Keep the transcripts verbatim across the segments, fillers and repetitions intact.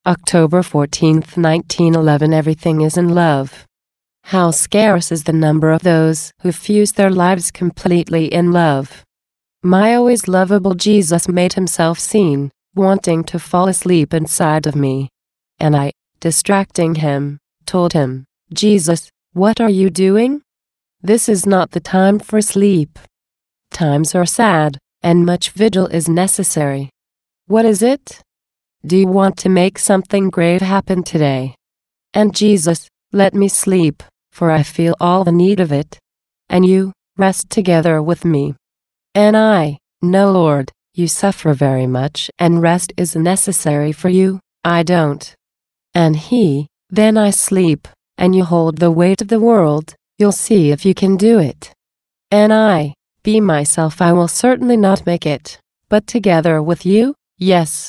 October fourteenth, nineteen eleven. Everything is in love. How scarce is the number of those who fuse their lives completely in love. My always lovable Jesus made himself seen, wanting to fall asleep inside of me. And I, distracting him, told him, "Jesus, what are you doing? This is not the time for sleep. Times are sad, and much vigil is necessary. What is it? Do you want to make something great happen today? And Jesus, let me sleep, for I feel all the need of it. And you, rest together with me." And I, "No, Lord, you suffer very much and rest is necessary for you, I don't." And he, "Then I sleep, and you hold the weight of the world, you'll see if you can do it." And I, "Be myself, I will certainly not make it, but together with you, yes.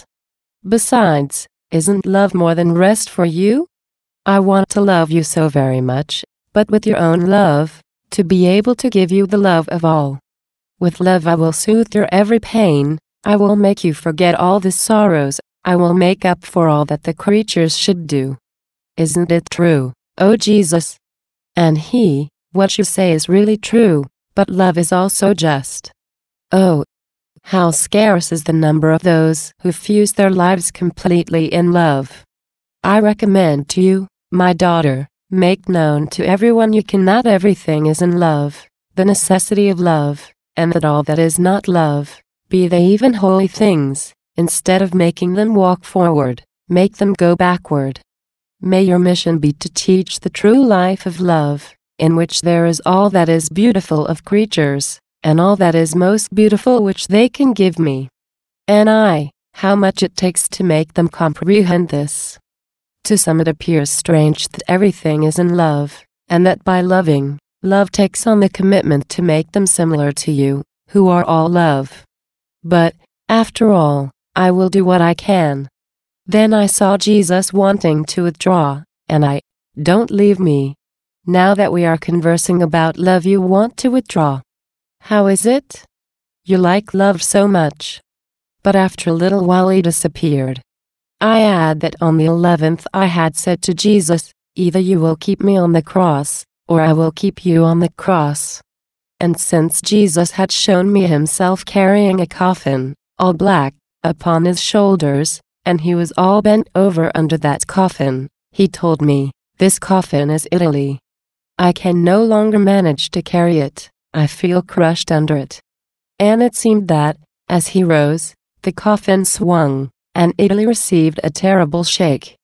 Besides, isn't love more than rest for you? I want to love you so very much, but with your own love, to be able to give you the love of all. With love I will soothe your every pain, I will make you forget all the sorrows, I will make up for all that the creatures should do. Isn't it true, oh Jesus?" And he, "What you say is really true, but love is also just." Oh, how scarce is the number of those who fuse their lives completely in love. I recommend to you, my daughter, make known to everyone you can that everything is in love, the necessity of love, and that all that is not love, be they even holy things, instead of making them walk forward, make them go backward. May your mission be to teach the true life of love, in which there is all that is beautiful of creatures, and all that is most beautiful which they can give me. And I, how much it takes to make them comprehend this. To some it appears strange that everything is in love, and that by loving, love takes on the commitment to make them similar to you, who are all love. But, after all, I will do what I can. Then I saw Jesus wanting to withdraw, and I, "Don't leave me. Now that we are conversing about love you want to withdraw. How is it? You like love so much." But after a little while he disappeared. I add that on the eleventh I had said to Jesus, "Either you will keep me on the cross, or I will keep you on the cross." And since Jesus had shown me himself carrying a coffin, all black, upon his shoulders, and he was all bent over under that coffin, he told me, "This coffin is Italy. I can no longer manage to carry it, I feel crushed under it." And it seemed that, as he rose, the coffin swung, and Italy received a terrible shake.